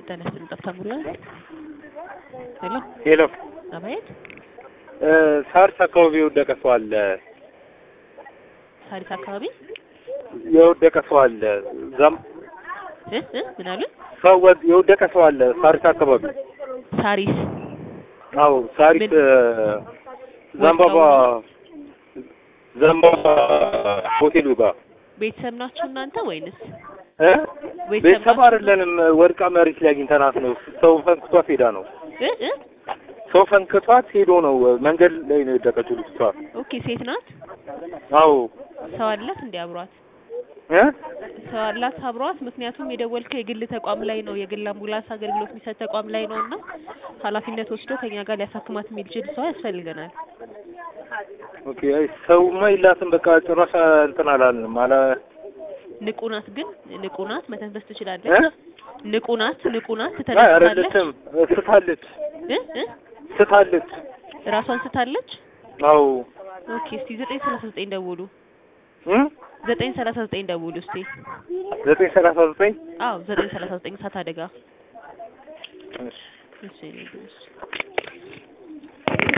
ተነስተን ጠፍተሙላ ሄሎ ሄሎ አቤት ሳርስ አካባቢ የወደቀ ሰው አለ ሳሪስ አካባቢ የወደቀ ሰው አለ ምን አለ ሰው የወደቀ ሰው አለ ሳሪስ አካባቢ ሳሪስ አዎ ሳሪስ ዘንባባ ሆቴሉ ጋር ቤተሰብ ናችሁ እናንተ ወይንስ ቤተሰብ አይደለንም ወርቃ መሬት ላይ አግኝተናት ነው ሰው ፈንክቷት ሄዳ ነው ሰው ፈንክቷት ሄዶ ነው መንገድ ላይ ነው የወደቀችው ልጅቷ ኦኬ ሴት ናት አዎ ሰው አላት እንዴ አብሯት ሰው አላት አብሯት ምክንያቱም የደወልከው የግል ተቋም ላይ ነው የግል አምቡላንስ አገልግሎት የሚሰጥ ተቋም ላይ ነውና ኃላፊነት ወስዶ ከኛ ጋር ሊያሳክማት የሚችል ሰው ያስፈልገናል ኦኬ ሰውማ ይላትም በቃ ጭራሽ እንትን አላልንም ማለት ንቁናት ግን ንቁናት መተንፈስ ትችላለች ንቁናት ትተነፍሳለች ስታለች ራሷን ስታለች አዎ ኦኬ እስቲ 939 ደውሉ 939 ደውሉ እስቲ 939 አዎ 939 ሳት አደጋ እሺ